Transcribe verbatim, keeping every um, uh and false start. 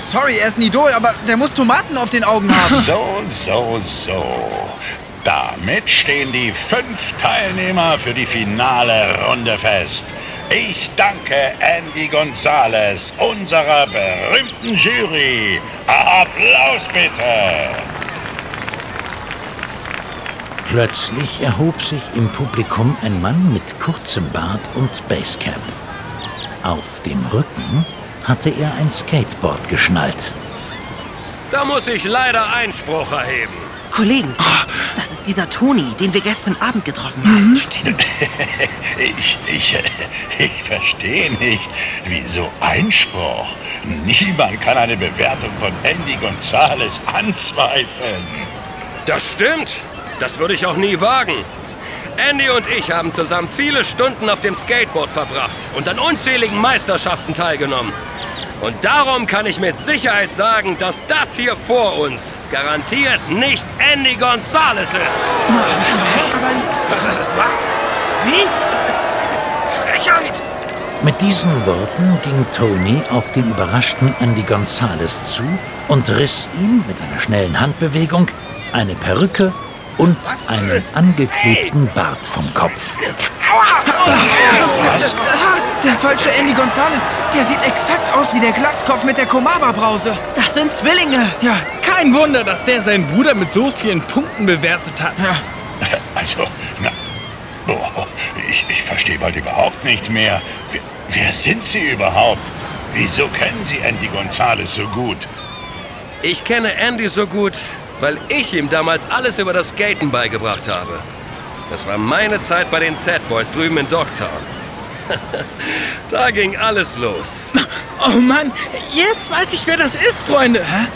sorry, er ist ein Idol, aber der muss Tomaten auf den Augen haben. So, so, so. Damit stehen die fünf Teilnehmer für die finale Runde fest. Ich danke Andy Gonzalez, unserer berühmten Jury. Applaus bitte! Plötzlich erhob sich im Publikum ein Mann mit kurzem Bart und Basecap. Auf dem Rücken hatte er ein Skateboard geschnallt. Da muss ich leider Einspruch erheben. Kollegen, das ist dieser Toni, den wir gestern Abend getroffen haben. Mhm. Stimmt. Ich, ich, ich verstehe nicht. Wieso Einspruch? Niemand kann eine Bewertung von Andy Gonzalez anzweifeln. Das stimmt. Das würde ich auch nie wagen. Andy und ich haben zusammen viele Stunden auf dem Skateboard verbracht und an unzähligen Meisterschaften teilgenommen. Und darum kann ich mit Sicherheit sagen, dass das hier vor uns garantiert nicht Andy Gonzalez ist. Was? Wie? Frechheit! Mit diesen Worten ging Toni auf den überraschten Andy Gonzalez zu und riss ihm mit einer schnellen Handbewegung eine Perücke und einen angeklebten Bart vom Kopf. Was? Der falsche Andy Gonzalez, der sieht exakt aus wie der Glatzkopf mit der Komaba-Brause. Das sind Zwillinge. Ja, Kein Wunder, dass der seinen Bruder mit so vielen Punkten bewertet hat. ja. Also, na, oh, ich, ich verstehe bald überhaupt nichts mehr. Wer, wer sind Sie überhaupt? Wieso kennen Sie Andy Gonzalez so gut? Ich kenne Andy so gut, weil ich ihm damals alles über das Skaten beigebracht habe. Das war meine Zeit bei den Sad Boys drüben in Dogtown. Da ging alles los. Oh Mann, jetzt weiß ich, wer das ist, Freunde. Hä?